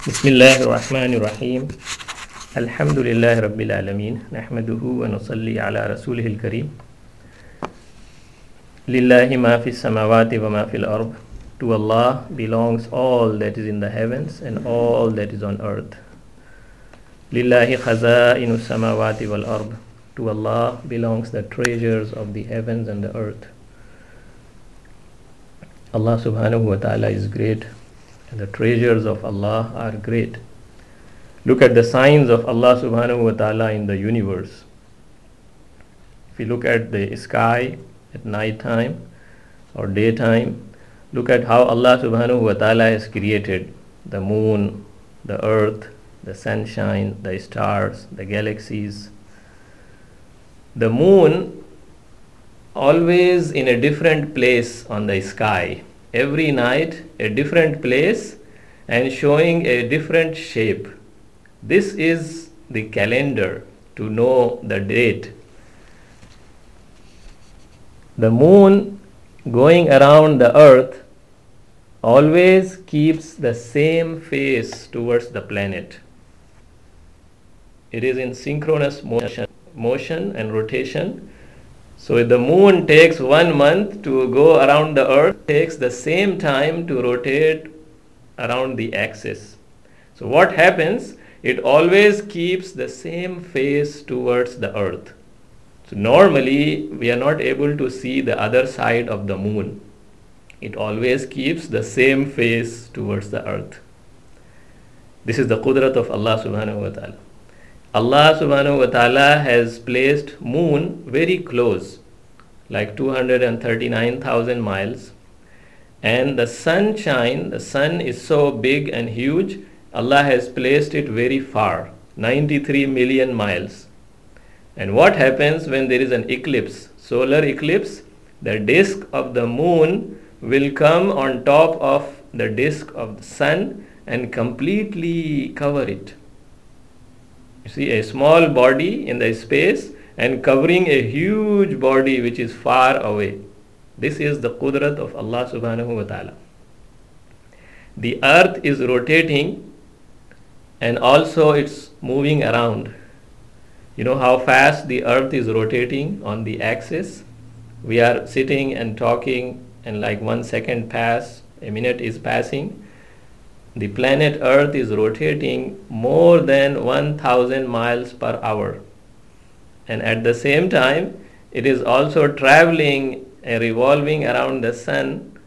بسم الله الرحمن الرحيم الحمد لله رب العالمين نحمده ونصلي على رسوله الكريم لله ما في السماوات وما في الأرض. To Allah belongs all that is in the heavens and all that is on earth. لله خزائن السماوات والأرض. To Allah belongs the treasures of the heavens and the earth. Allah subhanahu wa ta'ala is great and the treasures of Allah are great. Look at the signs of Allah subhanahu wa ta'ala in the universe. If you look at the sky at night time or daytime, look at how Allah subhanahu wa ta'ala has created the moon, the earth, the sunshine, the stars, the galaxies. The moon always in a different place on the sky. Every night a different place and showing a different shape. This is the calendar to know the date. The moon going around the earth always keeps the same face towards the planet. It is in synchronous motion and rotation. So if the moon takes 1 month to go around the earth, it takes the same time to rotate around the axis. So what happens? It always keeps the same face towards the earth. So normally we are not able to see the other side of the moon. It always keeps the same face towards the earth. This is the qudrat of Allah subhanahu wa ta'ala. Allah subhanahu wa ta'ala has placed moon very close, like 239,000 miles. And the sunshine, the sun is so big and huge, Allah has placed it very far, 93 million miles. And what happens when there is an eclipse, solar eclipse? The disk of the moon will come on top of the disk of the sun and completely cover it. You see a small body in the space and covering a huge body which is far away. This is the qudrat of Allah subhanahu wa ta'ala. The earth is rotating and also it's moving around. You know how fast the earth is rotating on the axis? We are sitting and talking and like 1 second pass, a minute is passing. The planet earth is rotating more than 1,000 miles per hour. And at the same time, it is also traveling and revolving around the sun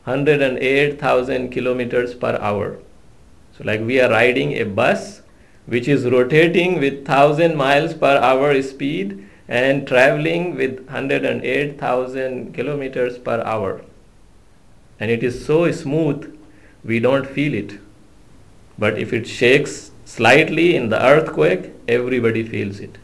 108,000 kilometers per hour. So like we are riding a bus which is rotating with 1,000 miles per hour speed and traveling with 108,000 kilometers per hour. And it is so smooth, we don't feel it. But if it shakes slightly in the earthquake, everybody feels it.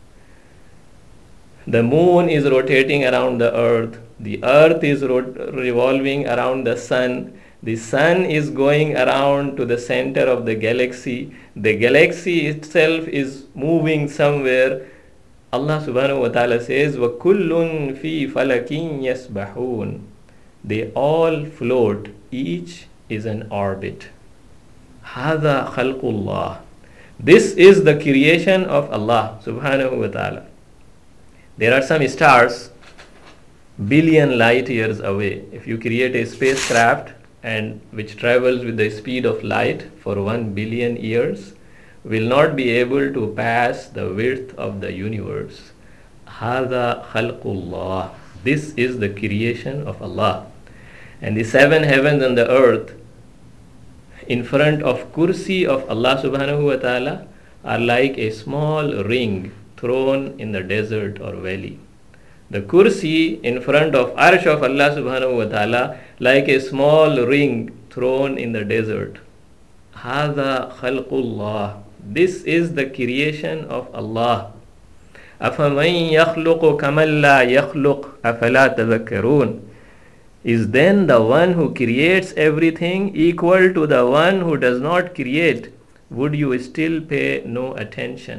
The moon is rotating around the earth is revolving around the sun is going around to the center of the galaxy itself is moving somewhere. Allah subhanahu wa ta'ala says, وَكُلٌّ فِي فَلَكٍ يَسْبَحُونَ. They all float, each is an orbit. هَذَا خَلْقُ اللَّهِ. This is the creation of Allah subhanahu wa ta'ala. There are some stars billion light years away. If you create a spacecraft and which travels with the speed of light for 1 billion years, will not be able to pass the width of the universe. هَذَا خَلْقُ اللَّهِ. This is the creation of Allah. And the 7 heavens and the earth in front of kursi of Allah subhanahu wa ta'ala are like a small ring thrown in the desert or valley. The kursi in front of arsh of Allah subhanahu wa ta'ala like a small ring thrown in the desert. هَذَا خَلْقُ اللَّهِ. This is the creation of Allah. أَفَمَنْ يَخْلُقُ كَمَنْ لَا يَخْلُقُ أَفَلَا تَذَكَّرُونَ. Is then the one who creates everything equal to the one who does not create? Would you still pay no attention?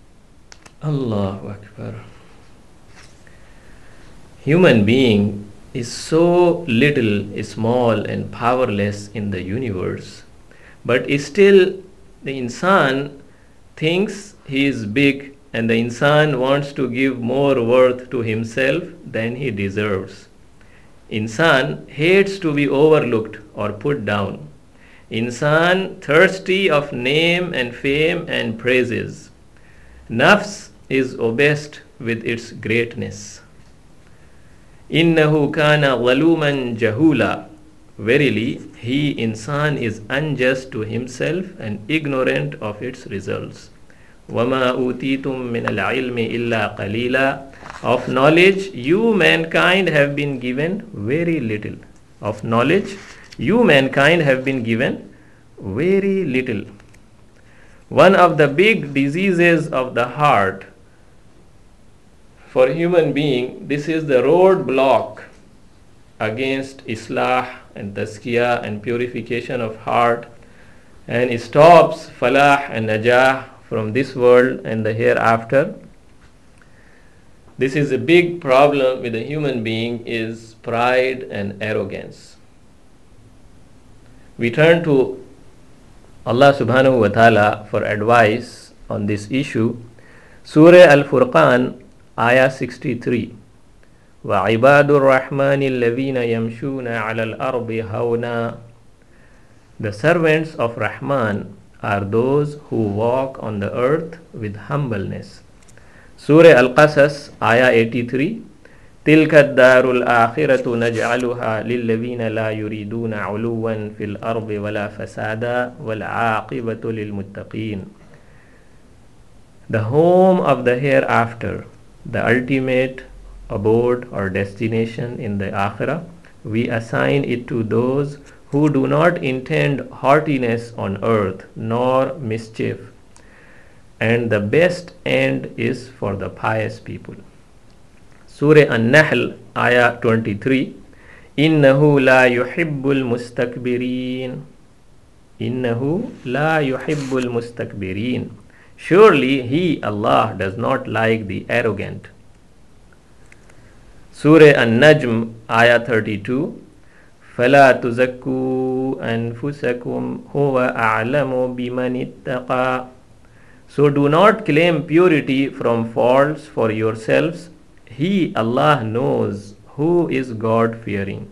Allahu Akbar. Human being is so little, small and powerless in the universe, but still the insan thinks he is big, and the insan wants to give more worth to himself than he deserves. Insan hates to be overlooked or put down. Insan thirsty of name and fame and praises. Nafs is obsessed with its greatness. Innahu kana zaluman jahula. Verily, he insan is unjust to himself and ignorant of its results. وَمَا أُوتِيتُم مِّنَ الْعِلْمِ إِلَّا قَلِيلًا. Of knowledge, you mankind have been given very little. Of knowledge, you mankind have been given very little. One of the big diseases of the heart for human being, this is the roadblock against islah and tazkiyah and purification of heart, and it stops falah and najah from this world and the hereafter. This is a big problem with a human being, is pride and arrogance. We turn to Allah subhanahu wa ta'ala for advice on this issue. Surah Al-Furqan, Ayah 63. وَعِبَادُ الرَّحْمَنِ الَّذِينَ يَمْشُونَ عَلَى الْأَرْضِ هَوْنًا. The servants of Rahman are those who walk on the earth with humbleness. Surah Al-Qasas, Ayah 83. تِلْكَ الدَّارُ الْآخِرَةُ نَجْعَلُهَا لِلَّذِينَ لَا يُرِيدُونَ عُلُوًّا فِي الْأَرْضِ وَلَا فَسَادًا وَالْعَاقِبَةُ لِلْمُتَّقِينَ. The home of the hereafter, the ultimate abode or destination in the Akhirah, we assign it to those who do not intend haughtiness on earth nor mischief, and the best end is for the pious people. Surah An-Nahl, Ayah 23. إِنَّهُ لَا يُحِبُّ الْمُسْتَكْبِرِينَ. إِنَّهُ لَا يُحِبُّ الْمُسْتَكْبِرِينَ. Surely He, Allah, does not like the arrogant. Surah An-Najm, Ayah 32. فَلَا تُزَكُّوا أَنفُسَكُمْ هُوَ أَعْلَمُ بِمَنِ اتَّقَى. So do not claim purity from faults for yourselves. He, Allah, knows who is God-fearing.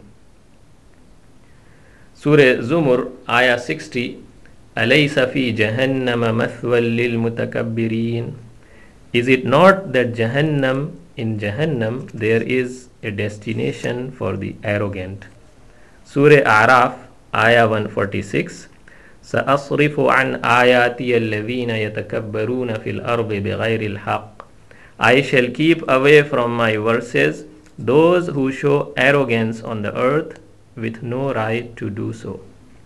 Surah Zumur, Ayah 60. أَلَيْسَ فِي جَهَنَّمَ مَثْوًى لِلْمُتَكَبِّرِينَ. Is it not that in Jahannam there is a destination for the arrogant? Surah A'raf, Ayah 146. سَأَصْرِفُ عَنْ آيَاتِيَ الَّذِينَ يَتَكَبَّرُونَ فِي الْأَرْضِ بِغَيْرِ الْحَقِّ. I shall keep away from my verses those who show arrogance on the earth with no right to do so.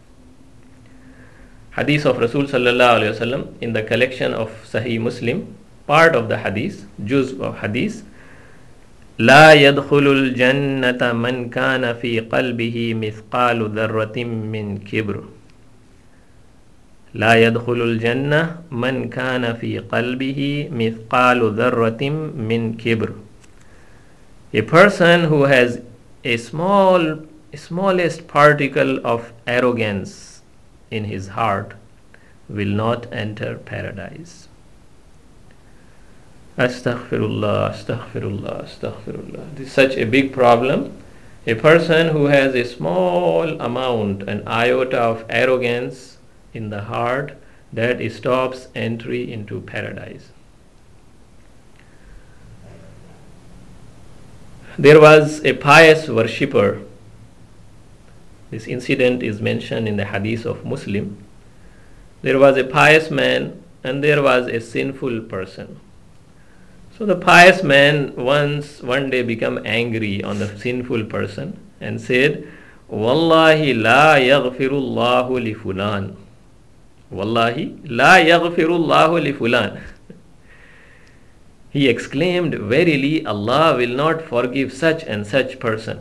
Hadith of Rasul sallallahu alaihi wasallam in the collection of Sahih Muslim, part of the hadith, juz of hadith. لا يدخل الجنة من كان في قلبه مثقال ذرة من كبر. لا يدخل الجنة من كان في قلبه مثقال ذرة من كبر. A person who has a smallest particle of arrogance in his heart will not enter paradise. Astaghfirullah, astaghfirullah, astaghfirullah. This is such a big problem. A person who has a small amount, an iota of arrogance in the heart, that stops entry into paradise. There was a pious worshipper. This incident is mentioned in the hadith of Muslim. There was a pious man and there was a sinful person. So the pious man one day became angry on the sinful person and said, Wallahi la yaghfirullahu li fulan. Wallahi la yaghfirullahu li fulan. He exclaimed, verily Allah will not forgive such and such person.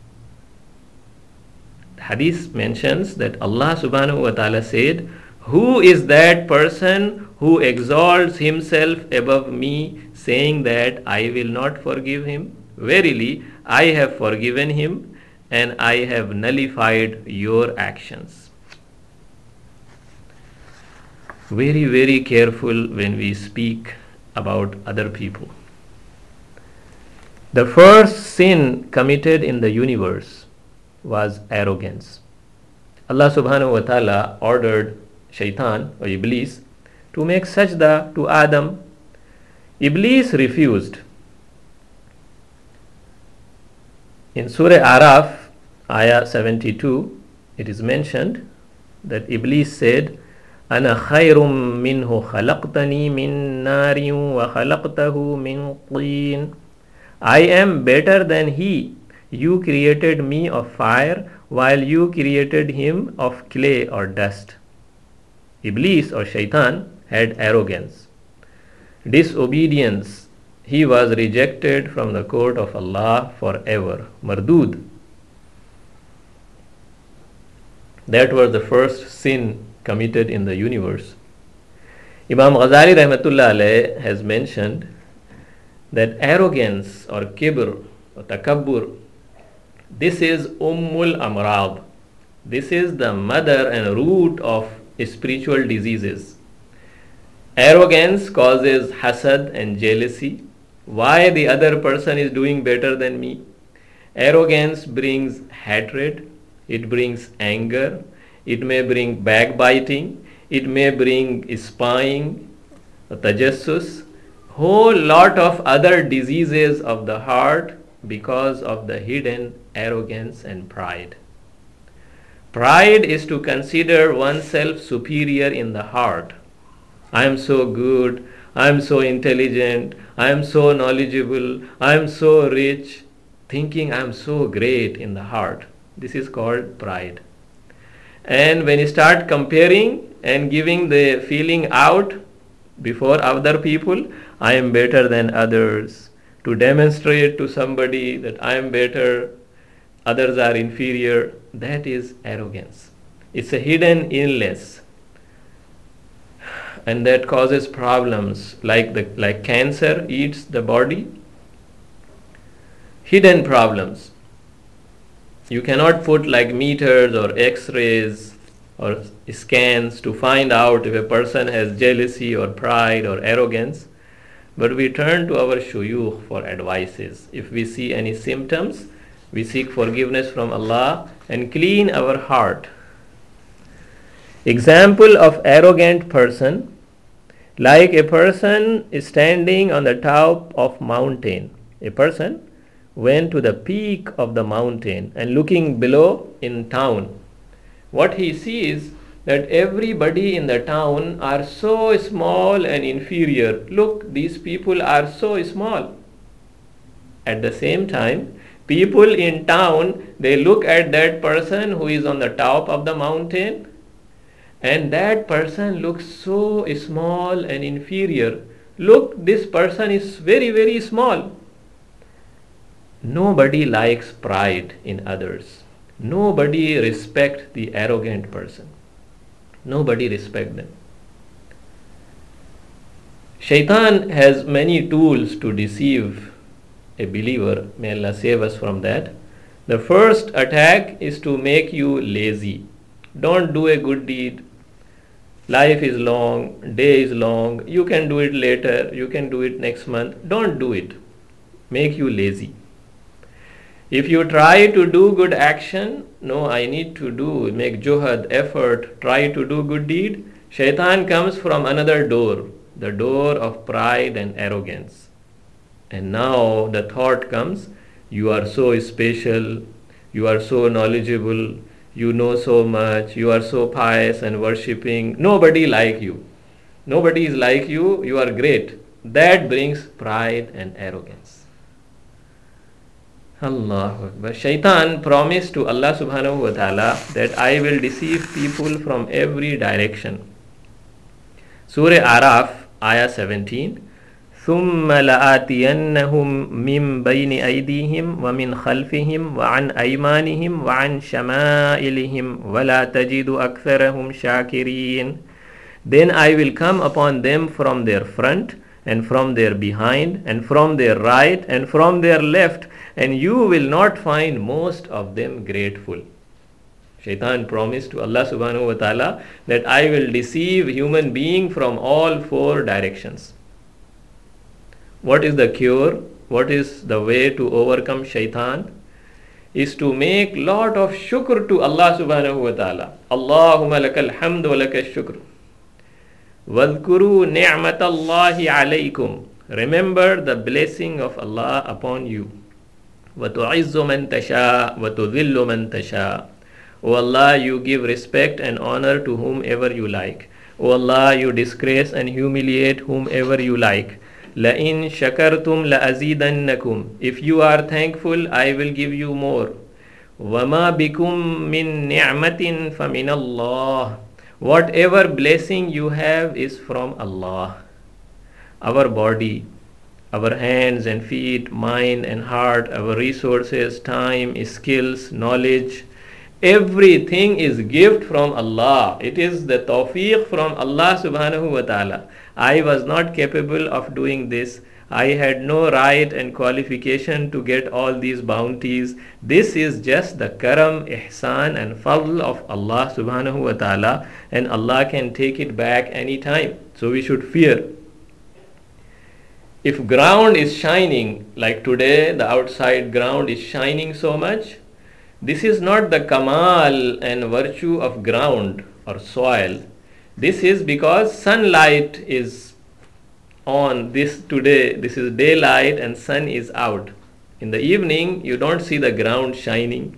The hadith mentions that Allah subhanahu wa ta'ala said, who is that person who exalts himself above me, saying that I will not forgive him? Verily, I have forgiven him and I have nullified your actions. Very, very careful when we speak about other people. The first sin committed in the universe was arrogance. Allah subhanahu wa ta'ala ordered Shaitan or Iblis to make sajda to Adam. Iblis refused. In Surah Araf, Ayah 72, it is mentioned that Iblis said, أَنَا خَيْرٌ مِّنْهُ خَلَقْتَنِي مِن نَارٍ وَخَلَقْتَهُ مِن طِينٍ. I am better than he. You created me of fire while you created him of clay or dust. Iblis or Shaitan had arrogance, disobedience. He was rejected from the court of Allah forever. Mardud. That was the first sin committed in the universe. Imam Ghazali Rahmatullah Alayh has mentioned that arrogance or kibr or takabbur, this is ummul amrad. This is the mother and root of spiritual diseases. Arrogance causes hasad and jealousy. Why the other person is doing better than me? Arrogance brings hatred, it brings anger, it may bring backbiting, it may bring spying, tajassus, whole lot of other diseases of the heart because of the hidden arrogance and pride. Pride is to consider oneself superior in the heart. I am so good, I am so intelligent, I am so knowledgeable, I am so rich, thinking I am so great in the heart. This is called pride. And when you start comparing and giving the feeling out before other people, I am better than others, to demonstrate to somebody that I am better, others are inferior, that is arrogance. It's a hidden illness, and that causes problems like cancer eats the body. Hidden problems. You cannot put like meters or x-rays or scans to find out if a person has jealousy or pride or arrogance, but we turn to our shuyukh for advices. If we see any symptoms, we seek forgiveness from Allah and clean our heart. Example of arrogant person, like a person is standing on the top of mountain. A person went to the peak of the mountain and looking below in town. What he sees that everybody in the town are so small and inferior. Look, these people are so small. At the same time, people in town, they look at that person who is on the top of the mountain, and that person looks so small and inferior. Look, this person is very, very small. Nobody likes pride in others. Nobody respects the arrogant person. Nobody respects them. Shaitan has many tools to deceive a believer. May Allah save us from that. The first attack is to make you lazy. Don't do a good deed. Life is long, day is long. You can do it later, you can do it next month. Don't do it. Make you lazy. If you try to do good action, no, I need to make juhad, effort, try to do good deed, Shaitan comes from another door, the door of pride and arrogance. And now the thought comes, you are so special, you are so knowledgeable, you know so much, you are so pious and worshipping, nobody like you. Nobody is like you, you are great. That brings pride and arrogance. Allahu Akbar. Shaitan promised to Allah subhanahu wa ta'ala that I will deceive people from every direction. Surah Araf, Ayah 17. ثُمَّ لَآتِيَنَّهُمْ مِنْ بَيْنِ أَيْدِيهِمْ وَمِنْ خَلْفِهِمْ وَعَنْ أَيْمَانِهِمْ وَعَنْ شَمَائِلِهِمْ وَلَا تَجِدُ أَكْثَرَهُمْ شَاكِرِينَ. Then I will come upon them from their front and from their behind and from their right and from their left, and you will not find most of them grateful. Shaitan promised to Allah subhanahu wa ta'ala that I will deceive human being from all four directions. What is the cure? What is the way to overcome shaitan? Is to make lot of shukr to Allah subhanahu wa ta'ala. Allahumma lakal hamd wa lakal shukr. Wadhkuru ni'matallahi alaykum. Remember the blessing of Allah upon you. Wa tu'izzu man tasha wa tudhillu man tasha. O Allah, you give respect and honor to whomever you like. O Allah, you disgrace and humiliate whomever you like. لَإِن شَكَرْتُمْ لَأَزِيدَنَّكُمْ. If you are thankful, I will give you more. وَمَا بِكُم مِّن نِعْمَةٍ فَمِنَ اللَّهِ. Whatever blessing you have is from Allah. Our body, our hands and feet, mind and heart, our resources, time, skills, knowledge, everything is gift from Allah. It is the tawfiq from Allah subhanahu wa ta'ala. I was not capable of doing this. I had no right and qualification to get all these bounties. This is just the karam, ihsan and fadl of Allah subhanahu wa ta'ala, and Allah can take it back anytime. So we should fear. If ground is shining, like today the outside ground is shining so much, this is not the kamal and virtue of ground or soil. This is because sunlight is on this today. This is daylight and sun is out. In the evening, you don't see the ground shining.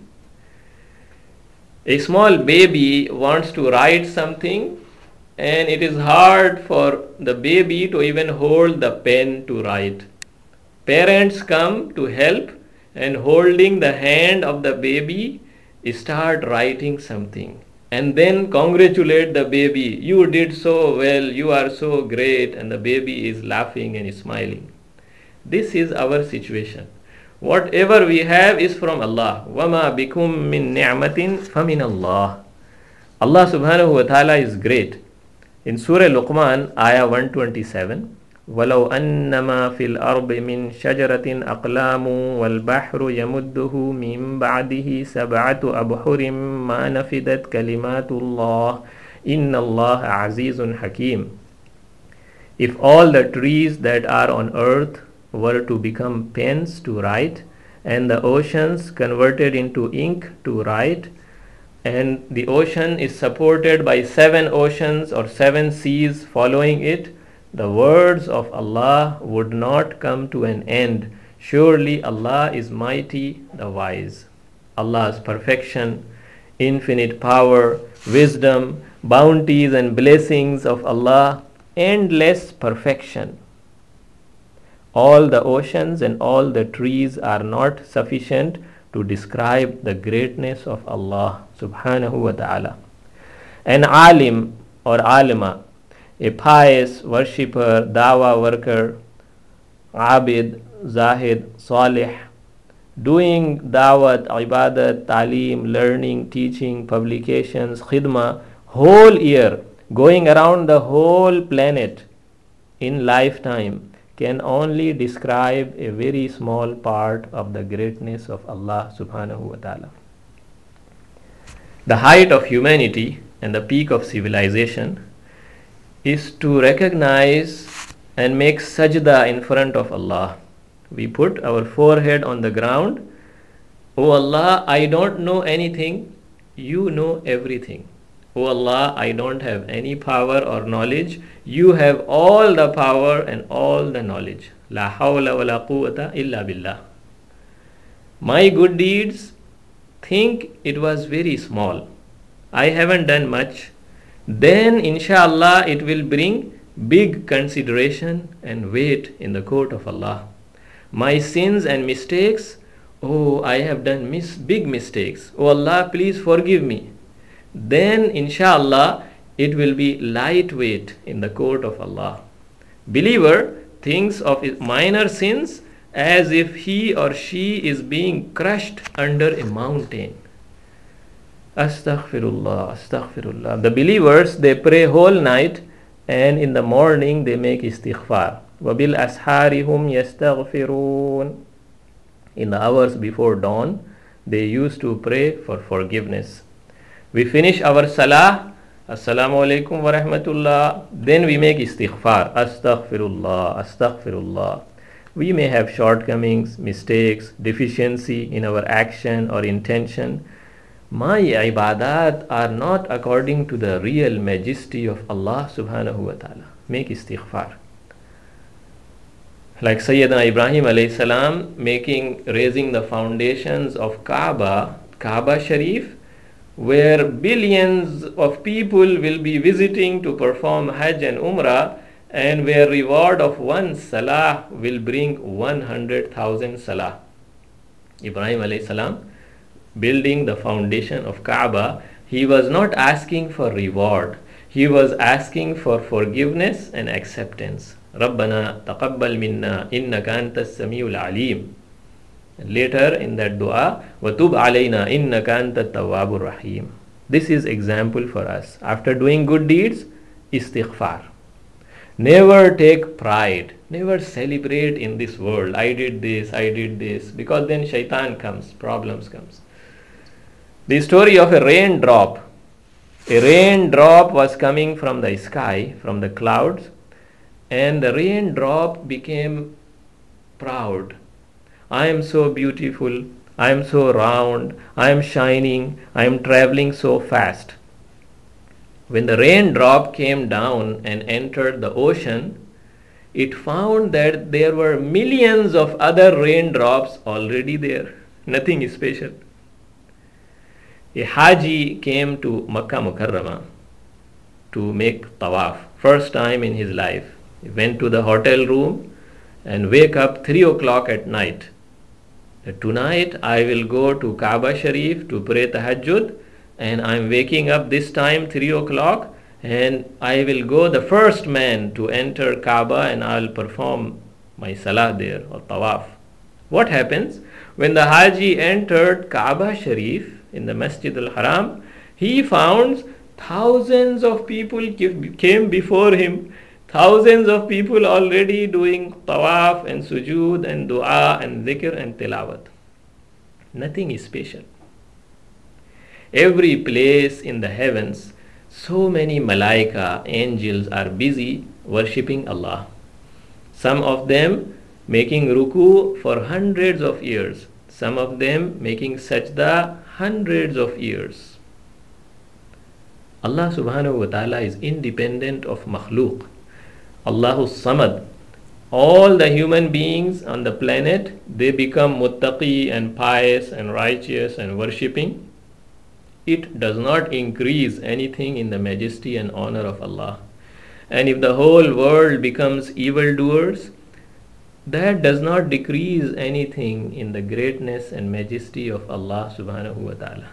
A small baby wants to write something, and it is hard for the baby to even hold the pen to write. Parents come to help, and holding the hand of the baby, start writing something. And then congratulate the baby. You did so well, you are so great, and the baby is laughing and smiling. This is our situation. Whatever we have is from Allah. وَمَا بِكُم مِّن نِعْمَةٍ فَمِنَ اللَّهِ. Allah subhanahu wa ta'ala is great. In Surah Luqman, ayah 127, وَلَوْ أَنَّمَا فِي الْأَرْضِ مِنْ شَجَرَةٍ أَقْلَامٌ وَالْبَحْرُ يَمُدُّهُ مِنْ بَعْدِهِ سَبْعَةُ أَبْحُرٍ مَا نَفِدَتْ كَلِمَاتُ اللَّهِ إِنَّ اللَّهَ عَزِيزٌ حَكِيمٌ. If all the trees that are on earth were to become pens to write, and the oceans converted into ink to write, and the ocean is supported by 7 oceans or 7 seas following it, the words of Allah would not come to an end. Surely Allah is mighty, the wise. Allah's perfection, infinite power, wisdom, bounties and blessings of Allah, endless perfection. All the oceans and all the trees are not sufficient to describe the greatness of Allah subhanahu wa ta'ala. An alim or alima, a pious worshipper, dawah worker, abid, zahid, salih, doing dawat, ibadat, talim, learning, teaching, publications, khidmah, whole year, going around the whole planet in lifetime, can only describe a very small part of the greatness of Allah subhanahu wa ta'ala. The height of humanity and the peak of civilization is to recognize and make sajda in front of Allah. We put our forehead on the ground. O Allah, I don't know anything. You know everything. O Allah, I don't have any power or knowledge. You have all the power and all the knowledge. La hawla wa la quwwata illa billah. My good deeds, think it was very small. I haven't done much. Then inshallah it will bring big consideration and weight in the court of Allah. My sins and mistakes, oh, I have done big mistakes. Oh Allah, please forgive me. Then inshallah it will be lightweight in the court of Allah. Believer thinks of his minor sins as if he or she is being crushed under a mountain. Astaghfirullah, astaghfirullah. The believers, they pray whole night, and in the morning they make istighfar. وَبِالْأَسْحَارِ هُمْ يَسْتَغْفِرُونَ. In the hours before dawn, they used to pray for forgiveness. We finish our salah, Assalamu alaikum wa rahmatullah, then we make istighfar, astaghfirullah, astaghfirullah. We may have shortcomings, mistakes, deficiency in our action or intention. My ibadat are not according to the real majesty of Allah subhanahu wa ta'ala. Make istighfar. Like Sayyidina Ibrahim alayhi salam raising the foundations of Kaaba Sharif, where billions of people will be visiting to perform Hajj and Umrah, and where reward of one salah will bring 100,000 salah. Ibrahim alayhi salam, building the foundation of Kaaba, he was not asking for reward. He was asking for forgiveness and acceptance. Rabbana taqabbal minna innaka antas samiul alim. And later in that dua, وَتُبْ عَلَيْنَا إِنَّكَ أَنْتَ التَّوَّابُ الرَّحِيمُ. This is example for us. After doing good deeds, istighfar. Never take pride. Never celebrate in this world. I did this. Because then shaitan comes, problems comes. The story of a raindrop. A raindrop was coming from the sky, from the clouds, and the raindrop became proud. I am so beautiful, I am so round, I am shining, I am traveling so fast. When the raindrop came down and entered the ocean, it found that there were millions of other raindrops already there. Nothing special. A Haji came to Makkah Mukarramah to make tawaf. First time in his life. He went to the hotel room and wake up 3 o'clock at night. Tonight I will go to Kaaba Sharif to pray tahajjud, and I am waking up this time 3 o'clock, and I will go the first man to enter Kaaba, and I will perform my salah there or tawaf. What happens? When the Haji entered Kaaba Sharif in the Masjid al-Haram, he found thousands of people came before him. Thousands of people already doing tawaf and sujood and dua and dhikr and tilawat. Nothing is special. Every place in the heavens, so many malaika, angels are busy worshipping Allah. Some of them making ruku for hundreds of years. Some of them making sajda hundreds of years. Allah subhanahu wa ta'ala is independent of makhluk. Allahu Samad. All the human beings on the planet, they become muttaqi and pious and righteous and worshipping. It does not increase anything in the majesty and honor of Allah. And if the whole world becomes evildoers, that does not decrease anything in the greatness and majesty of Allah subhanahu wa ta'ala.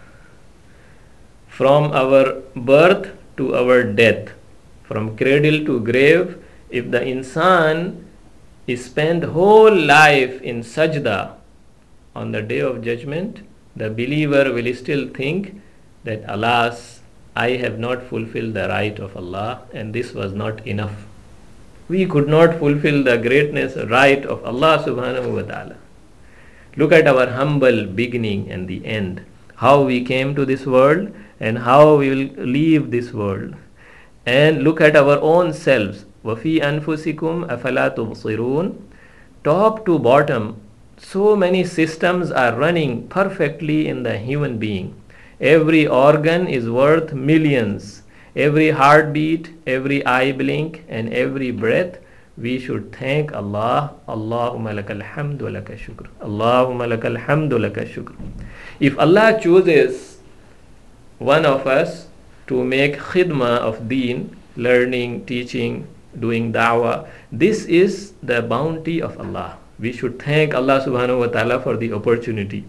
From our birth to our death, from cradle to grave, if the insan is spent whole life in sajda, on the day of judgment, the believer will still think that, alas, I have not fulfilled the right of Allah, and this was not enough. We could not fulfill the greatness right of Allah subhanahu wa ta'ala. Look at our humble beginning and the end. How we came to this world and how we will leave this world. And look at our own selves. وَفِي أَنفُسِكُمْ أَفَلَا تُبْصِرُونَ. Top to bottom, so many systems are running perfectly in the human being. Every organ is worth millions. Every heartbeat, every eye blink, and every breath, we should thank Allah. Allahumma lakal hamdu wa laka shukr. Allahumma lakal hamdu wa laka shukr. If Allah chooses one of us to make khidmah of deen, learning, teaching, doing da'wah, this is the bounty of Allah. We should thank Allah subhanahu wa ta'ala for the opportunity.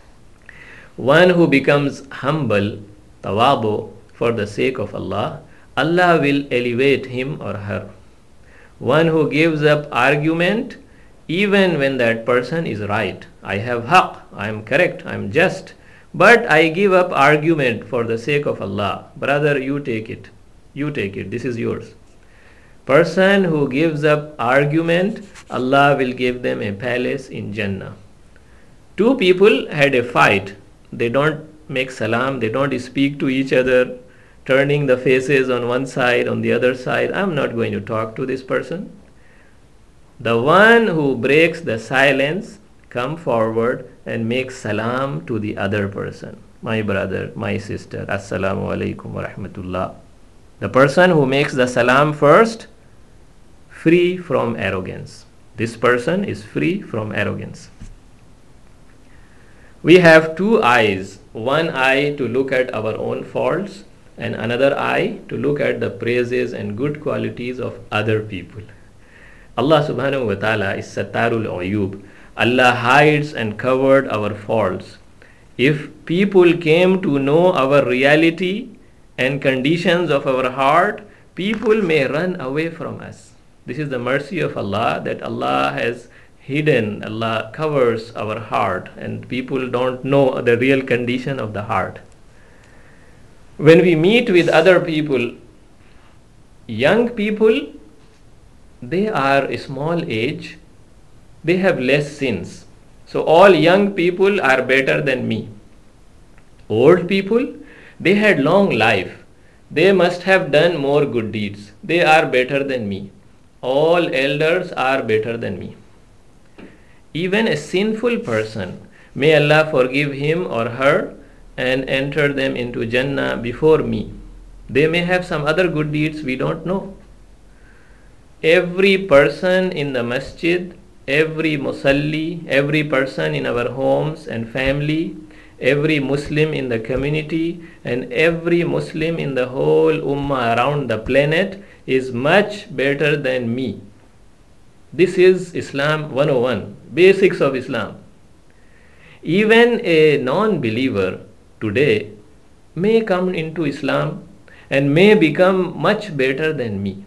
One who becomes humble, tawadu, for the sake of Allah, Allah will elevate him or her. One who gives up argument, even when that person is right. I have haqq, I am correct, I am just, but I give up argument for the sake of Allah. Brother, you take it, this is yours. Person who gives up argument, Allah will give them a palace in Jannah. Two people had a fight. They don't make salam, they don't speak to each other, turning the faces on one side, on the other side. I'm not going to talk to this person. The one who breaks the silence come forward and make salam to the other person. My brother, my sister, assalamu alaikum wa rahmatullah. The person who makes the salam first, free from arrogance. This person is free from arrogance. We have two eyes, one eye to look at our own faults and another eye to look at the praises and good qualities of other people. Allah subhanahu wa ta'ala is Sattarul Uyub. Allah hides and covered our faults. If people came to know our reality and conditions of our heart, people may run away from us. This is the mercy of Allah, that Allah has hidden, Allah covers our heart, and people don't know the real condition of the heart. When we meet with other people, young people, they are a small age, they have less sins. So all young people are better than me. Old people, they had long life. They must have done more good deeds. They are better than me. All elders are better than me. Even a sinful person, may Allah forgive him or her and enter them into Jannah before me. They may have some other good deeds we don't know. Every person in the masjid, every musalli, every person in our homes and family, every Muslim in the community, and every Muslim in the whole ummah around the planet is much better than me. This is Islam 101, basics of Islam. Even a non-believer today may come into Islam and may become much better than me.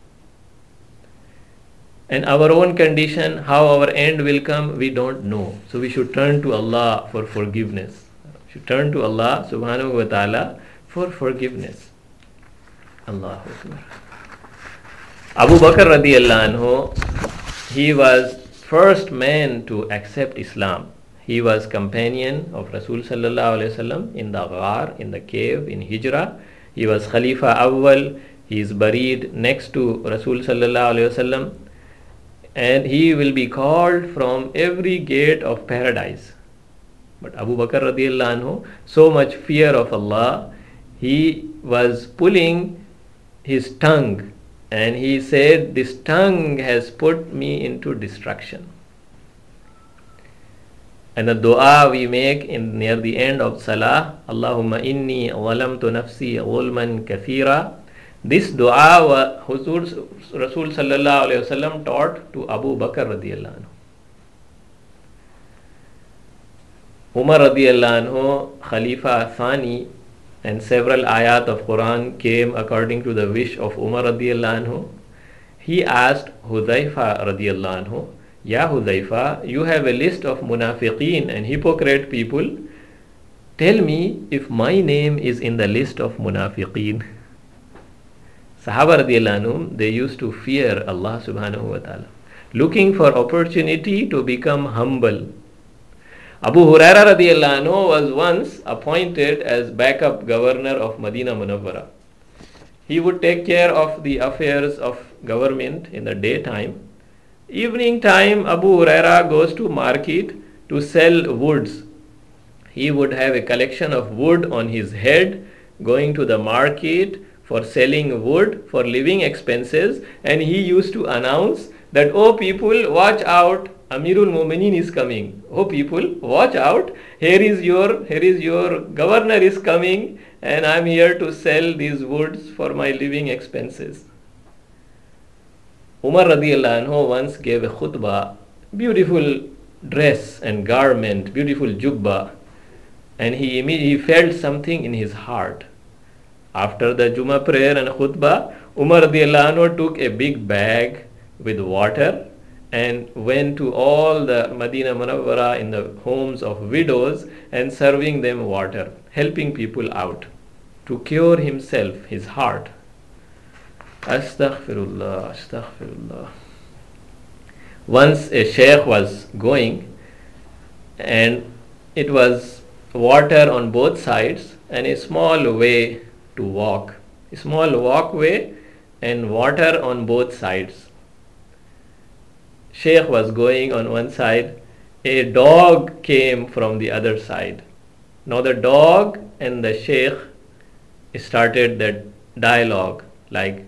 And our own condition, how our end will come, we don't know. So we should turn to Allah for forgiveness. We should turn to Allah subhanahu wa ta'ala for forgiveness. Allahu Akbar. Abu Bakr radiallahu anhu, he was first man to accept Islam. He was companion of Rasul sallallahu alaihi wasallam in the ghar, in the cave, in Hijrah. He was Khalifa Awwal. He is buried next to Rasul sallallahu alaihi wasallam. And he will be called from every gate of paradise. But Abu Bakr radiallahu anhu, so much fear of Allah, he was pulling his tongue and he said, this tongue has put me into destruction. And the dua we make near the end of Salah, Allahumma inni zalamtu nafsi zulman kathira. This dua Rasul sallallahu alayhi wasallam taught to Abu Bakr radiallahu anhu. Umar radiallahu anhu, Khalifa Thani, and several ayat of Quran came according to the wish of Umar radiallahu anhu. He asked Hudhaifa radiallahu anhu, Ya Hudhaifa, you have a list of munafiqeen and hypocrite people. Tell me if my name is in the list of munafiqeen. Sahaba radiallahu anhum, they used to fear Allah subhanahu wa ta'ala, looking for opportunity to become humble. Abu Huraira radiallahu anhu was once appointed as backup governor of Madinah Munawwara. He would take care of the affairs of government in the daytime. Evening time, Abu Huraira goes to market to sell woods. He would have a collection of wood on his head, going to the market for selling wood for living expenses, and he used to announce that, oh people, watch out, Amirul Mu'minin is coming. Oh people, watch out, here is your governor is coming, and I am here to sell these woods for my living expenses. Umar radiallahu anhu once gave a khutbah, beautiful dress and garment, beautiful jubba, and he felt something in his heart. After the Jummah prayer and khutbah, Umar radiallahu anhu took a big bag with water and went to all the Madinah Munawwara in the homes of widows and serving them water, helping people out to cure himself, his heart. Astaghfirullah, astaghfirullah. Once a sheikh was going and it was water on both sides and a small way to walk, a small walkway and water on both sides. Sheikh was going on one side, a dog came from the other side. Now the dog and the Sheikh started that dialogue, like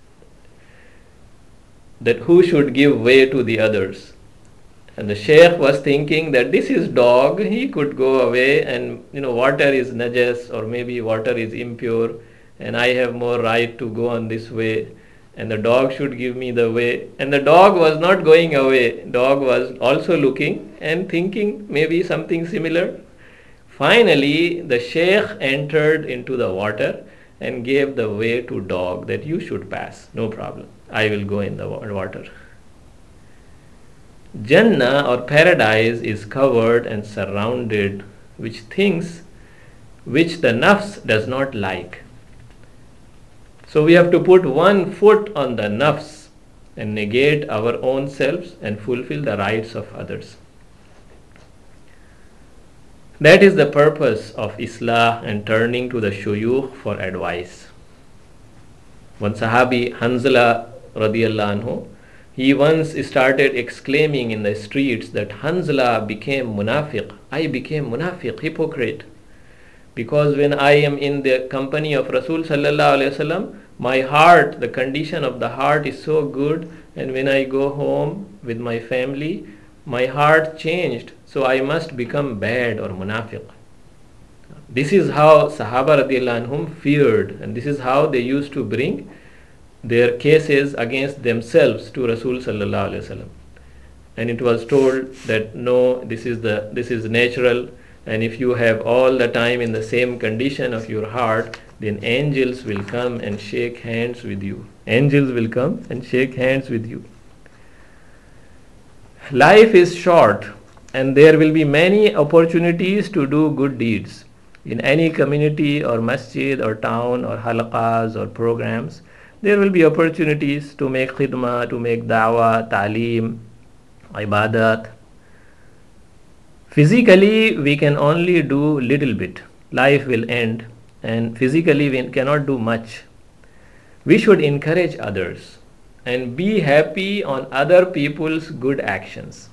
that who should give way to the others. And the Sheikh was thinking that this is dog, he could go away, and water is najas, or maybe water is impure, and I have more right to go on this way, and the dog should give me the way. And the dog was not going away. Dog was also looking and thinking maybe something similar. Finally, the Sheikh entered into the water and gave the way to dog, that you should pass, no problem, I will go in the water. Jannah or paradise is covered and surrounded with things which the nafs does not like. So we have to put one foot on the nafs and negate our own selves and fulfill the rights of others. That is the purpose of Islah and turning to the shuyukh for advice. One Sahabi, Hanzala radiallahu anhu, he once started exclaiming in the streets that Hanzala became munafiq. I became munafiq, hypocrite. Because when I am in the company of Rasul sallallahu alaihi wasallam, my heart, the condition of the heart is so good, and when I go home with my family, my heart changed, so I must become bad or munafiq. This is how Sahaba radiallahu anhum feared, and this is how they used to bring their cases against themselves to Rasul sallallahu alaihi wasallam. And it was told that no, this is natural, and if you have all the time in the same condition of your heart, then angels will come and shake hands with you. Angels will come and shake hands with you. Life is short, and there will be many opportunities to do good deeds in any community or masjid or town or halaqas or programs. There will be opportunities to make khidmah, to make da'wah, ta'aleem, ibadat. Physically, we can only do little bit. Life will end, and physically we cannot do much. We should encourage others and be happy on other people's good actions.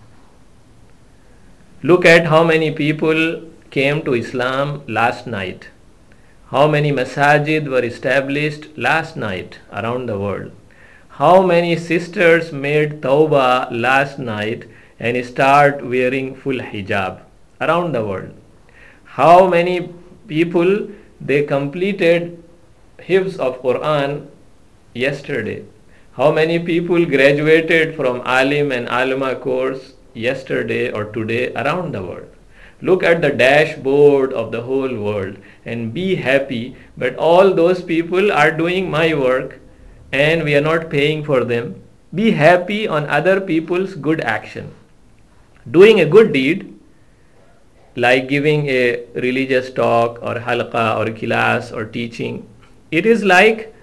Look at how many people came to Islam last night. How many masajid were established last night around the world? How many sisters made tawbah last night and start wearing full hijab around the world? How many people they completed hifz of Quran yesterday? How many people graduated from alim and alima course yesterday or today around the world? Look at the dashboard of the whole world and be happy, but all those people are doing my work and we are not paying for them. Be happy on other people's good action. Doing a good deed, like giving a religious talk or halqa or class or teaching, it is like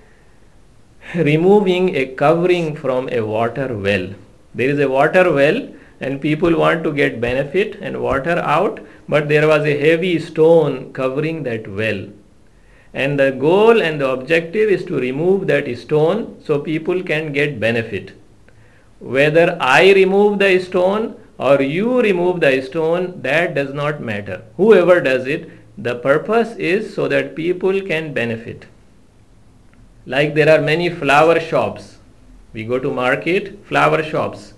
removing a covering from a water well. There is a water well and people want to get benefit and water out, but there was a heavy stone covering that well. And the goal and the objective is to remove that stone so people can get benefit. Whether I remove the stone or you remove the stone, that does not matter. Whoever does it, the purpose is so that people can benefit. Like there are many flower shops. We go to market, flower shops.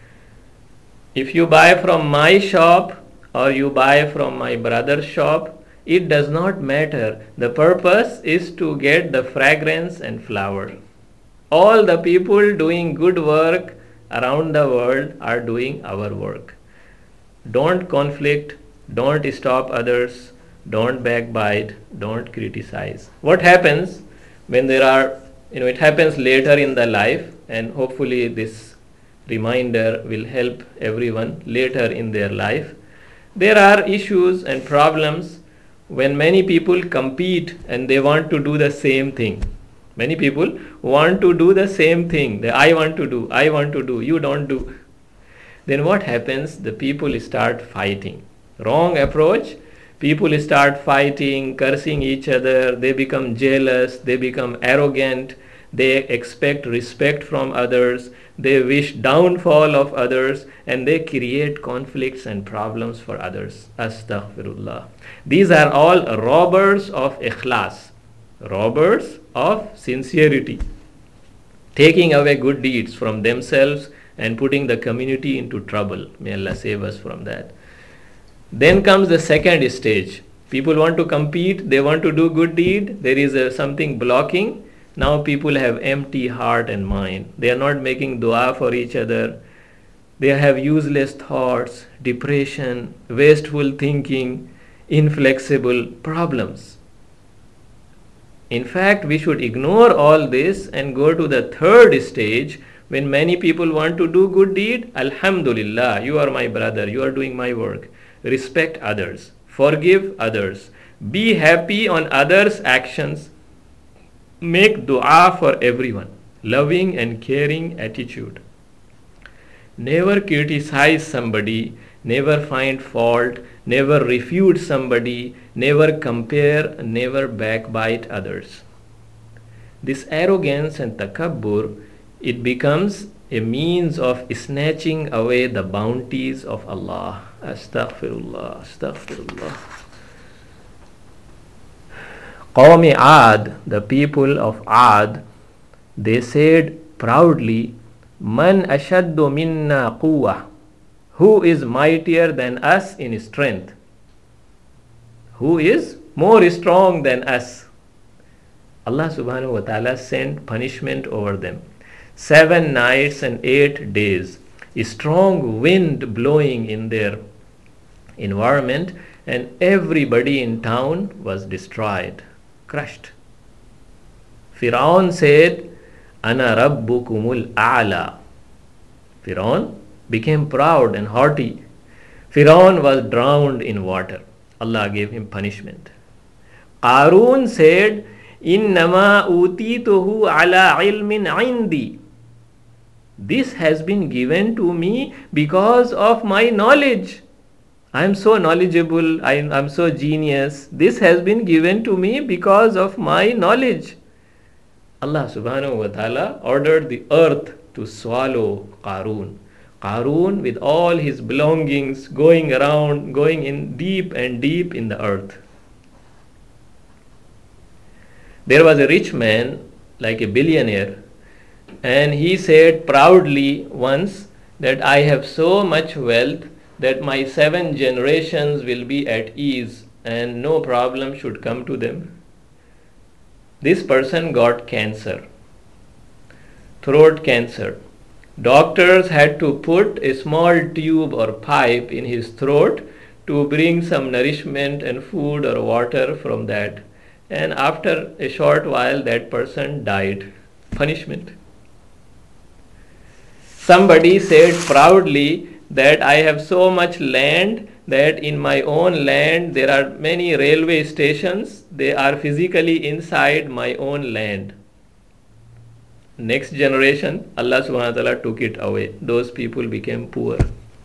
If you buy from my shop or you buy from my brother's shop, it does not matter. The purpose is to get the fragrance and flower. All the people doing good work around the world are doing our work. Don't conflict, don't stop others, don't backbite, don't criticize. What happens when there are, it happens later in the life, and hopefully this reminder will help everyone later in their life. There are issues and problems when many people compete and they want to do the same thing. Many people want to do the same thing. I want to do, you don't do. Then what happens? The people start fighting. Wrong approach. People start fighting, cursing each other, they become jealous, they become arrogant, they expect respect from others, they wish downfall of others, and they create conflicts and problems for others. Astaghfirullah. These are all robbers of ikhlas, robbers of sincerity, taking away good deeds from themselves and putting the community into trouble. May Allah save us from that. Then comes the second stage. People want to compete, they want to do good deed, there is something blocking. Now people have empty heart and mind. They are not making dua for each other. They have useless thoughts, depression, wasteful thinking, inflexible problems. In fact, we should ignore all this and go to the third stage. When many people want to do good deed, Alhamdulillah, you are my brother, you are doing my work. Respect others, forgive others, be happy on others' actions, make dua for everyone, loving and caring attitude. Never criticize somebody, never find fault, never refute somebody, never compare, never backbite others. This arrogance and takabbur, it becomes a means of snatching away the bounties of Allah. Astaghfirullah, astaghfirullah. Qawmi Ad, the people of Ad, they said proudly, Man ashaddu minna quwwah. Who is mightier than us in strength? Who is more strong than us? Allah subhanahu wa ta'ala sent punishment over them. 7 nights and 8 days. A strong wind blowing in their environment, and everybody in town was destroyed, crushed. Firaun said, Ana rabbukumul a'la. Firaun became proud and haughty. Firaun was drowned in water. Allah gave him punishment. Qarun said, Innama utituhu ala ilmin indi. This has been given to me because of my knowledge. I am so knowledgeable, I am so genius. This has been given to me because of my knowledge. Allah subhanahu wa ta'ala ordered the earth to swallow Qarun. Qarun with all his belongings going around, going in deep and deep in the earth. There was a rich man, like a billionaire, and he said proudly once that I have so much wealth that my 7 generations will be at ease and no problem should come to them. This person got cancer, throat cancer. Doctors had to put a small tube or pipe in his throat to bring some nourishment and food or water from that. And after a short while, that person died. Punishment. Somebody said proudly that I have so much land that in my own land there are many railway stations. They are physically inside my own land. Next generation, Allah subhanahu wa ta'ala took it away. Those people became poor.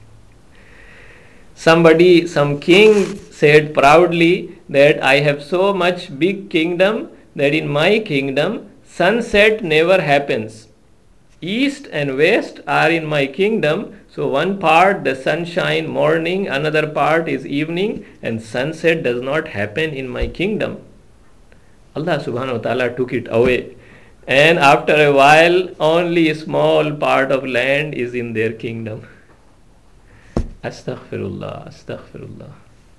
Some king said proudly that I have so much big kingdom that in my kingdom sunset never happens. East and west are in my kingdom, so one part the sunshine morning, another part is evening, and sunset does not happen in my kingdom. Allah subhanahu wa ta'ala took it away. And after a while, only a small part of land is in their kingdom. Astaghfirullah, astaghfirullah.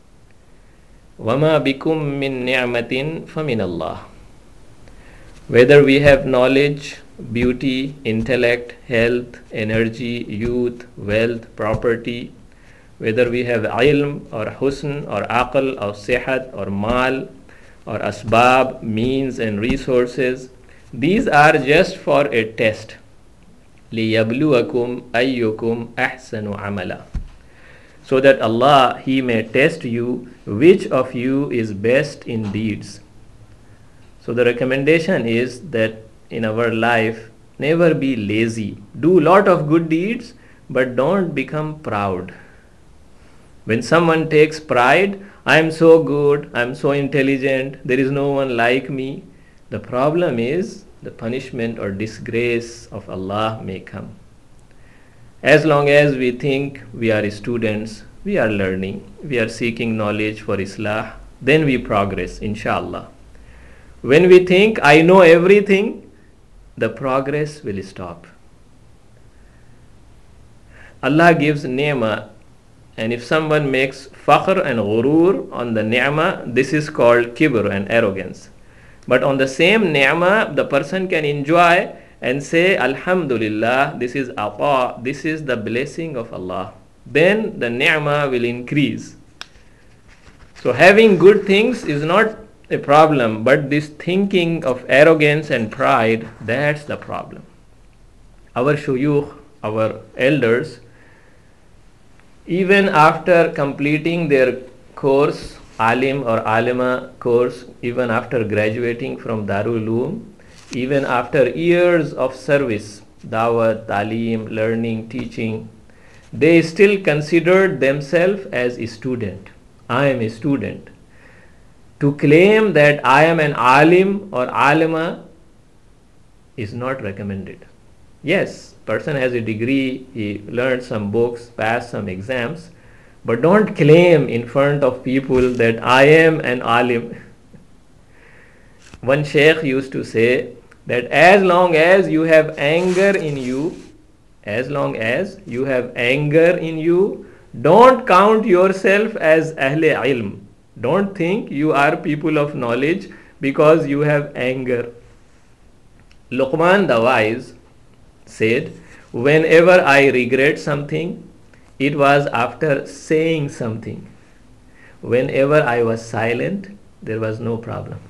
وَمَا بِكُم مِّن نِعْمَةٍ فَمِنَ اللَّهِ. Whether we have knowledge, beauty, intellect, health, energy, youth, wealth, property, whether we have ilm or husn or aql or sihat or mal or asbab, means and resources, these are just for a test. لِيَبْلُوَكُمْ أَيُّكُمْ أَحْسَنُ عَمَلًا. So that Allah, He may test you which of you is best in deeds. So the recommendation is that in our life, never be lazy. Do lot of good deeds, but don't become proud. When someone takes pride, I am so good, I am so intelligent, there is no one like me. The problem is the punishment or disgrace of Allah may come. As long as we think we are students, we are learning, we are seeking knowledge for Islah, then we progress, inshallah. When we think I know everything, the progress will stop. Allah gives ni'mah, and if someone makes fakhr and ghurur on the ni'mah, this is called kibr and arrogance. But on the same ni'mah, the person can enjoy and say, Alhamdulillah, this is ata, this is the blessing of Allah. Then the ni'mah will increase. So having good things is not a problem, but this thinking of arrogance and pride, that's the problem. Our shuyukh, our elders, even after completing their course, alim or alima course, even after graduating from Darul Uloom, even after years of service, dawat, talim, learning, teaching, they still considered themselves as a student. I am a student. To claim that I am an alim or alima is not recommended. Yes, person has a degree, he learned some books, passed some exams, but don't claim in front of people that I am an alim. One sheikh used to say that as long as you have anger in you, don't count yourself as ahle ilm. Don't think you are people of knowledge because you have anger. Luqman the wise said, whenever I regret something, it was after saying something. Whenever I was silent, there was no problem.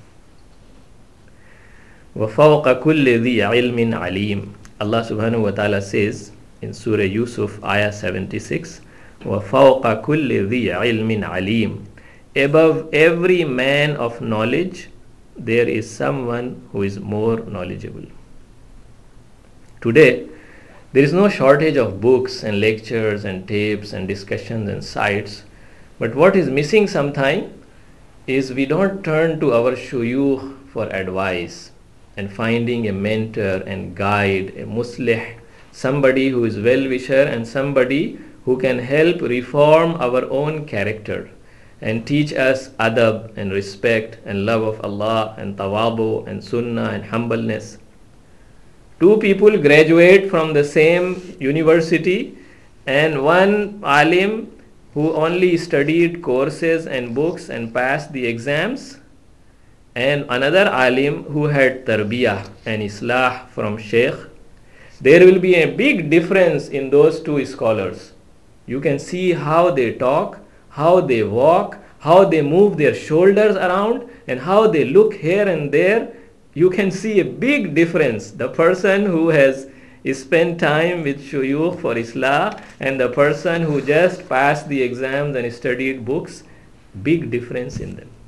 وَفَوْقَ كُلِّ ذِي عِلْمٍ عَلِيمٍ. Allah subhanahu wa ta'ala says in Surah Yusuf, ayah 76, وَفَوْقَ كُلِّ ذِي عِلْمٍ عَلِيمٍ. Above every man of knowledge, there is someone who is more knowledgeable. Today, there is no shortage of books and lectures and tapes and discussions and sites, but what is missing sometimes is we don't turn to our shuyukh for advice and finding a mentor and guide, a muslih, somebody who is well-wisher and somebody who can help reform our own character and teach us adab and respect and love of Allah and tawadu and sunnah and humbleness. Two people graduate from the same university, and one alim who only studied courses and books and passed the exams, and another alim who had tarbiyah and islah from sheikh. There will be a big difference in those two scholars. You can see how they talk, how they walk, how they move their shoulders around, and how they look here and there. You can see a big difference. The person who has spent time with shuyukh for Islah and the person who just passed the exams and studied books, big difference in them.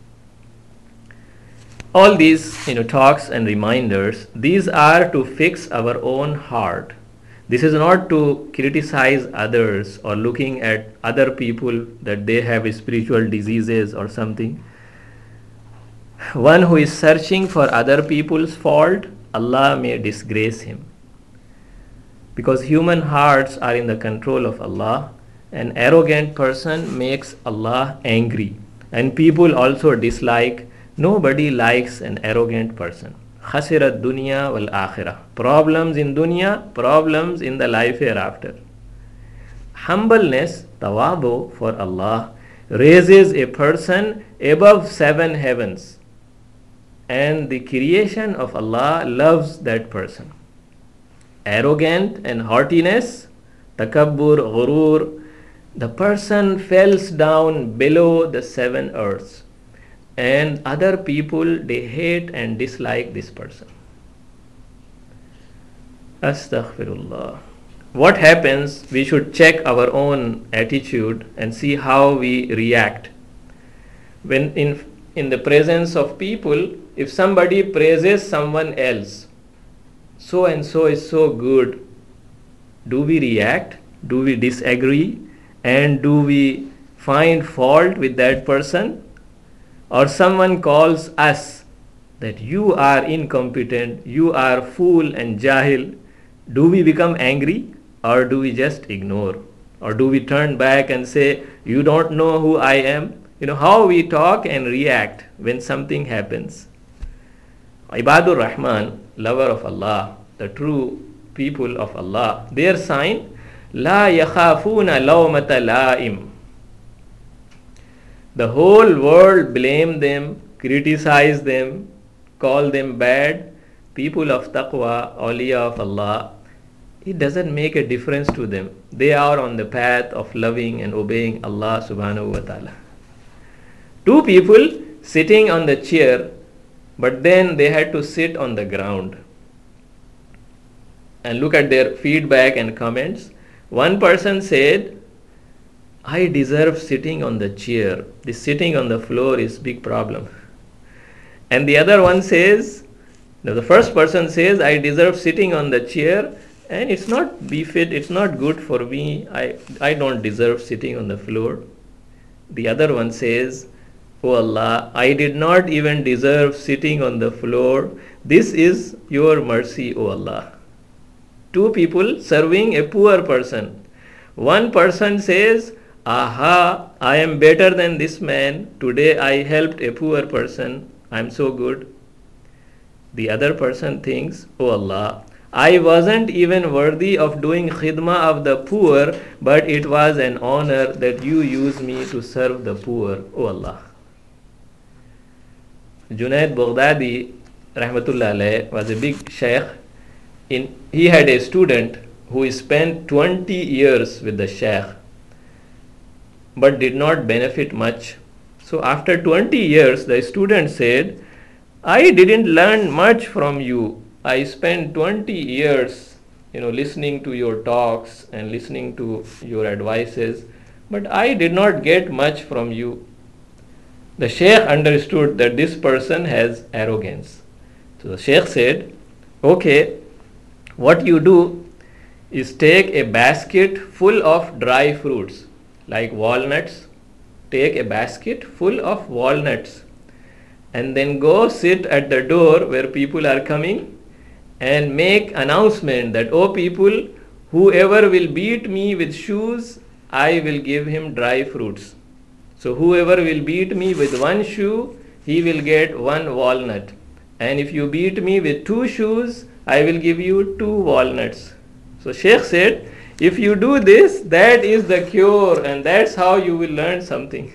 All these talks and reminders, these are to fix our own heart. This is not to criticize others or looking at other people that they have spiritual diseases or something. One who is searching for other people's fault, Allah may disgrace him. Because human hearts are in the control of Allah. An arrogant person makes Allah angry. And people also dislike. Nobody likes an arrogant person. Khasirat dunya wal akhirah. Problems in dunya, problems in the life hereafter. Humbleness, tawadu for Allah, raises a person above 7 heavens. And the creation of Allah loves that person. Arrogant and haughtiness, takabbur, ghurur, the person falls down below the 7 earths. And other people, they hate and dislike this person. Astaghfirullah. What happens? We should check our own attitude and see how we react. When in the presence of people, if somebody praises someone else, so and so is so good, do we react? Do we disagree? And do we find fault with that person, or someone calls us that you are incompetent, you are fool and jahil, do we become angry or do we just ignore? Or do we turn back and say, you don't know who I am? How we talk and react when something happens. Ibadur Rahman, lover of Allah, the true people of Allah, their sign, La yakhafuna lawmata la'im. The whole world blame them, criticize them, call them bad. People of taqwa, awliya of Allah, it doesn't make a difference to them. They are on the path of loving and obeying Allah subhanahu wa ta'ala. Two people sitting on the chair, but then they had to sit on the ground. And look at their feedback and comments. One person said, I deserve sitting on the chair. This sitting on the floor is big problem. And the other one says, the first person says, I deserve sitting on the chair and it's not befit, it's not good for me. I don't deserve sitting on the floor. The other one says, Oh Allah, I did not even deserve sitting on the floor. This is your mercy, O Allah. Two people serving a poor person. One person says, Aha, I am better than this man. Today I helped a poor person. I am so good. The other person thinks, Oh Allah, I wasn't even worthy of doing khidmah of the poor, but it was an honor that you used me to serve the poor, O Allah. Junaid Baghdadi, rahmatullah alayh, was a big sheikh. He had a student who spent 20 years with the sheikh, but did not benefit much. So after 20 years, the student said, I didn't learn much from you. I spent 20 years, listening to your talks and listening to your advices, but I did not get much from you. The sheikh understood that this person has arrogance. So the sheikh said, okay, what you do is take a basket full of dry fruits, like walnuts. Take a basket full of walnuts and then go sit at the door where people are coming and make announcement that, oh people, whoever will beat me with shoes, I will give him dry fruits. So whoever will beat me with one shoe, he will get one walnut. And if you beat me with two shoes, I will give you two walnuts. So Sheikh said, if you do this, that is the cure and that's how you will learn something.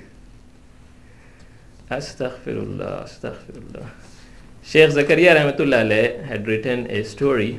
Astaghfirullah, astaghfirullah. Sheikh Zakaria rahmatullah alayh had written a story.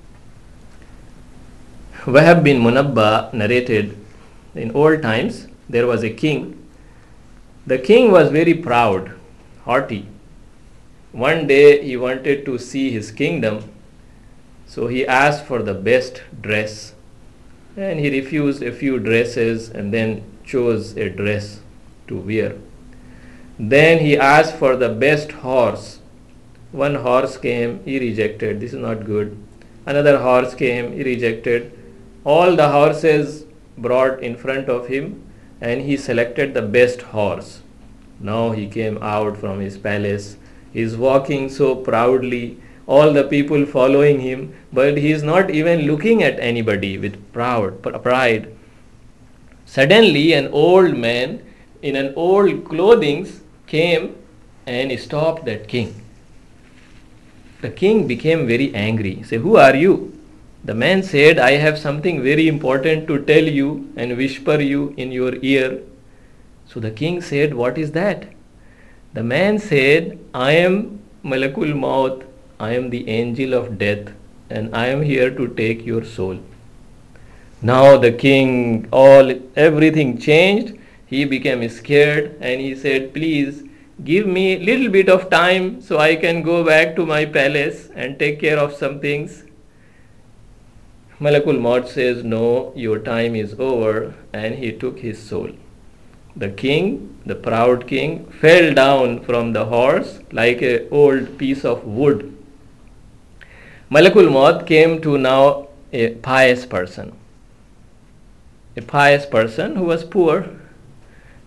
Wahab bin Munabbah narrated, in old times there was a king. The king was very proud, haughty. One day he wanted to see his kingdom, so he asked for the best dress. And he refused a few dresses and then chose a dress to wear. Then he asked for the best horse. One horse came, he rejected, this is not good. Another horse came, he rejected. All the horses brought in front of him and he selected the best horse. Now he came out from his palace. He is walking so proudly, all the people following him, but he is not even looking at anybody with pride. Suddenly an old man in an old clothing came and stopped that king. The king became very angry. He said, who are you? The man said, I have something very important to tell you and whisper you in your ear. So the king said, what is that? The man said, I am Malakul Maut, I am the angel of death, and I am here to take your soul. Now the king, everything changed. He became scared and he said, please give me a little bit of time so I can go back to my palace and take care of some things. Malakul Maut says, no, your time is over, and he took his soul. The king, the proud king, fell down from the horse like an old piece of wood. Malakul Maut came to now a pious person who was poor.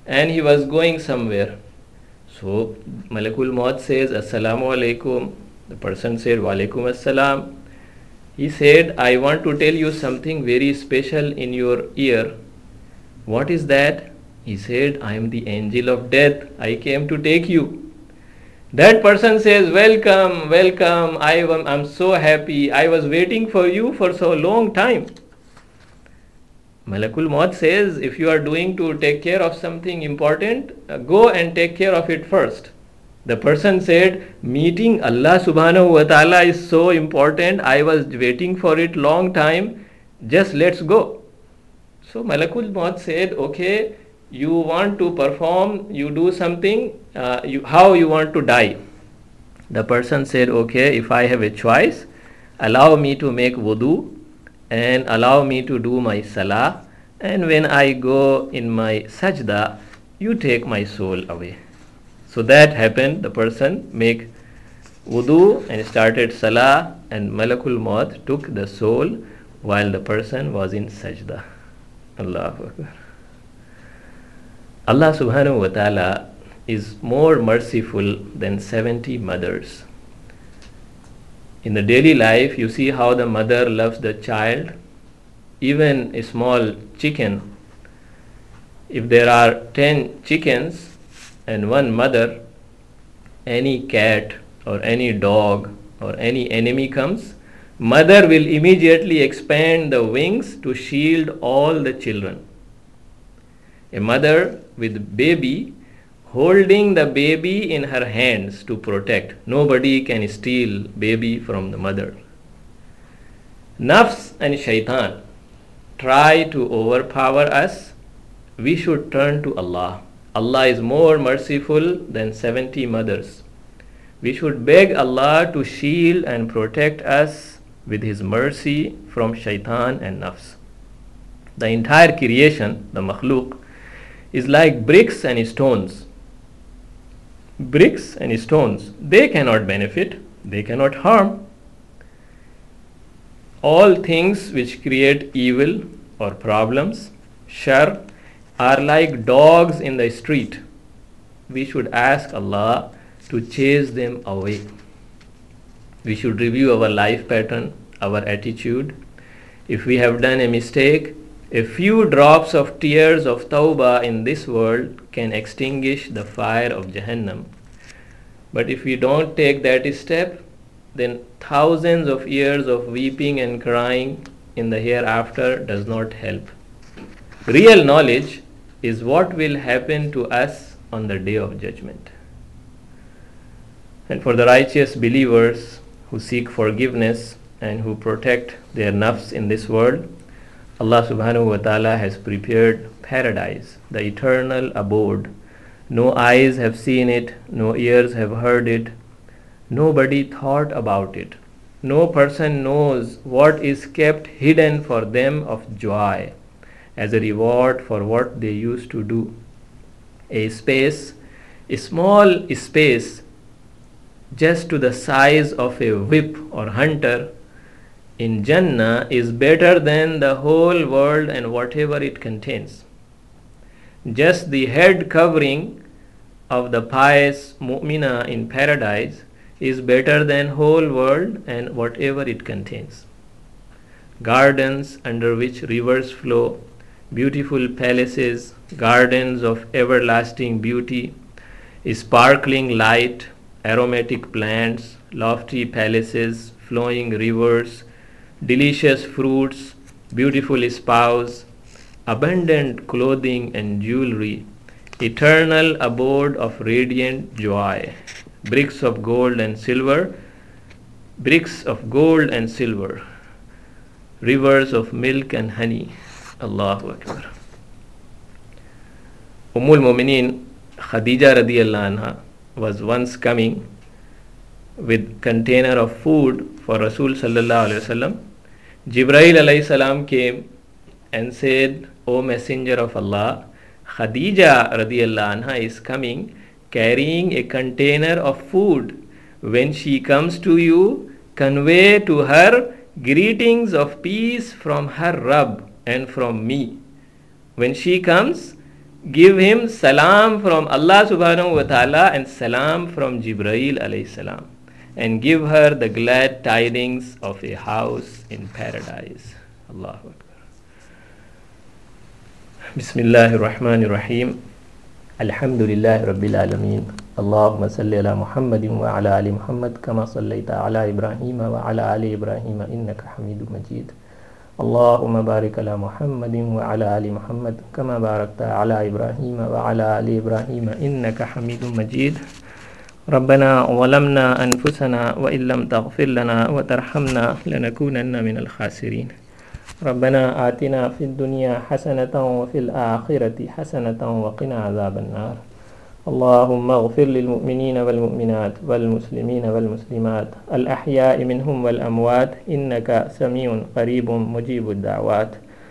and he was going somewhere. So Malakul Maut says, Assalamu alaikum. The person said, Wa alaikum assalam. He said, I want to tell you something very special in your ear. What is that? He said, I am the angel of death. I came to take you. That person says, welcome, welcome. I'm so happy. I was waiting for you for so long time. Malakul Maut says, if you are doing to take care of something important, go and take care of it first. The person said, meeting Allah subhanahu wa ta'ala is so important. I was waiting for it long time. Just let's go. So Malakul Maut said, okay, you want to perform, you do something, how you want to die? The person said, okay, if I have a choice, allow me to make wudu and allow me to do my salah, and when I go in my sajda, you take my soul away. So that happened. The person make wudu and started salah, and Malakul Maut took the soul while the person was in sajda. Allahu Akbar. Allah subhanahu wa ta'ala is more merciful than 70 mothers. In the daily life, you see how the mother loves the child. Even a small chicken, if there are 10 chickens and one mother, any cat or any dog or any enemy comes, mother will immediately expand the wings to shield all the children. A mother with baby holding the baby in her hands to protect. Nobody can steal baby from the mother. Nafs and shaitan try to overpower us. We should turn to Allah. Allah is more merciful than 70 mothers. We should beg Allah to shield and protect us with His mercy from shaitan and nafs. The entire creation, the makhluk, is like bricks and stones. Bricks and stones, they cannot benefit, they cannot harm. All things which create evil or problems, shar, are like dogs in the street. We should ask Allah to chase them away. We should review our life pattern, our attitude. If we have done a mistake, a few drops of tears of tawbah in this world can extinguish the fire of Jahannam. But if we don't take that step, then thousands of years of weeping and crying in the hereafter does not help. Real knowledge is what will happen to us on the day of judgment. And for the righteous believers who seek forgiveness and who protect their nafs in this world, Allah subhanahu wa ta'ala has prepared paradise, the eternal abode. No eyes have seen it, no ears have heard it, nobody thought about it. No person knows what is kept hidden for them of joy as a reward for what they used to do. A small space, just to the size of a whip or hunter, in Jannah is better than the whole world and whatever it contains. Just the head covering of the pious mu'mina in paradise is better than whole world and whatever it contains. Gardens under which rivers flow, beautiful palaces, gardens of everlasting beauty, sparkling light, aromatic plants, lofty palaces, flowing rivers, delicious fruits, beautiful spouse, abundant clothing and jewelry, eternal abode of radiant joy, bricks of gold and silver, rivers of milk and honey. Allahu Akbar. Ummul Mu'mineen Khadija radiyallahu anha was once coming with container of food for Rasul sallallahu alaihi wasallam. Jibreel alayhi salam came and said, O Messenger of Allah, Khadija radiyallahu anha is coming carrying a container of food. When she comes to you, convey to her greetings of peace from her Rabb and from me. When she comes, give him salam from Allah subhanahu wa ta'ala and salam from Jibreel alayhi salam, and give her the glad tidings of a house in paradise. Allahu Akbar. Bismillahir Rahmanir Rahim. Alhamdulillahi Rabbil Alameen. Allahumma salli ala Muhammadin wa ala ali Muhammad kama sallaita ala Ibrahim wa ala ali Ibrahim innaka Hamidum Majid. Allahumma barik ala Muhammadin wa ala ali Muhammad kama barakta ala Ibrahim wa ala ali Ibrahim innaka Hamidum Majid. ربنا ظلمنا أنفسنا وإن لم تغفر لنا وترحمنا لنكونن من الخاسرين. ربنا آتنا في الدنيا حسنة وفي الآخرة حسنة وقنا عذاب النار. اللهم اغفر للمؤمنين والمؤمنات والمسلمين والمسلمات الأحياء منهم والأموات إنك سميع قريب مجيب الدعوات.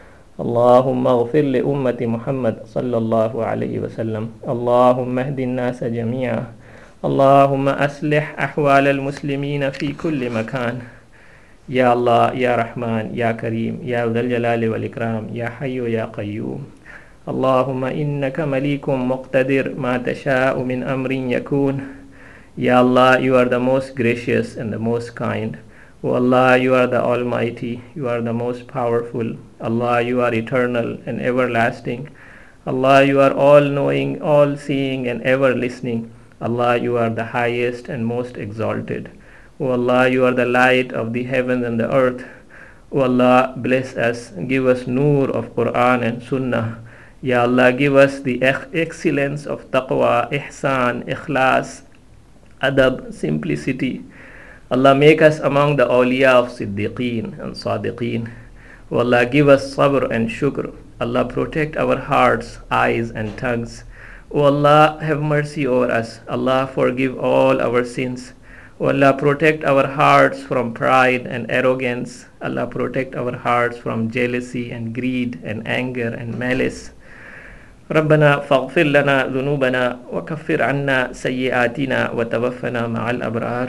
اللهم اغفر لأمة محمد صلى الله عليه وسلم. اللهم اهد الناس جميعا. اللهم أصلح أحوال المسلمين في كل مكان. يا الله يا رحمن يا كريم يا ذا الجلال والإكرام يا حي يا قيوم. اللهم إنك مليك مقتدر ما تشاء من أمر يكون. Ya Allah, you are the most gracious and the most kind. O Allah, you are the Almighty, you are the most powerful. Allah, you are eternal and everlasting. Allah, you are all-knowing, all-seeing and ever-listening. Allah, you are the highest and most exalted. O Allah, you are the light of the heavens and the earth. O Allah, bless us, give us nur of Quran and Sunnah. Ya Allah, give us the excellence of taqwa, ihsan, ikhlas, adab, simplicity. Allah, make us among the awliya of siddiqeen and sadiqeen. O Allah, give us sabr and shukr. Allah, protect our hearts, eyes and tongues. O Allah, have mercy over us. Allah, forgive all our sins. O Allah, protect our hearts from pride and arrogance. Allah, protect our hearts from jealousy and greed and anger and malice. ربنا فاغفر لنا ذنوبنا وكفر عنا سيئاتنا وتوفنا مع الأبرار.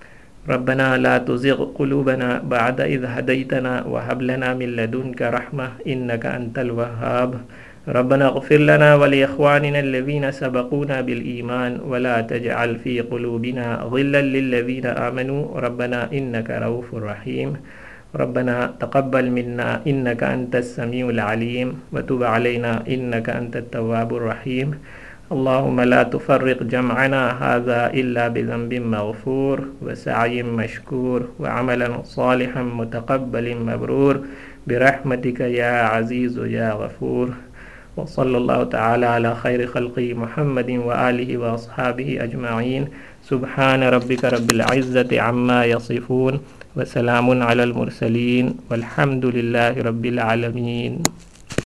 ربنا لا تزغ قلوبنا بعد إذ هديتنا وهب لنا من لدنك رحمة إنك أنت الوهاب. ربنا اغفر لنا ولإخواننا الذين سبقونا بالإيمان ولا تجعل في قلوبنا غلا للذين آمنوا ربنا إنك رؤوف رحيم. ربنا تقبل منا إنك أنت السميع العليم وتب علينا إنك أنت التواب الرحيم. اللهم لا تفرق جمعنا هذا إلا بذنب مغفور وسعي مشكور وعملا صالحا متقبل مبرور برحمتك يا عزيز يا غفور. وصلى الله تعالى على خير خلقه محمد وآله وأصحابه أجمعين. سبحان ربك رب العزة عما يصفون وسلام على المرسلين والحمد لله رب العالمين.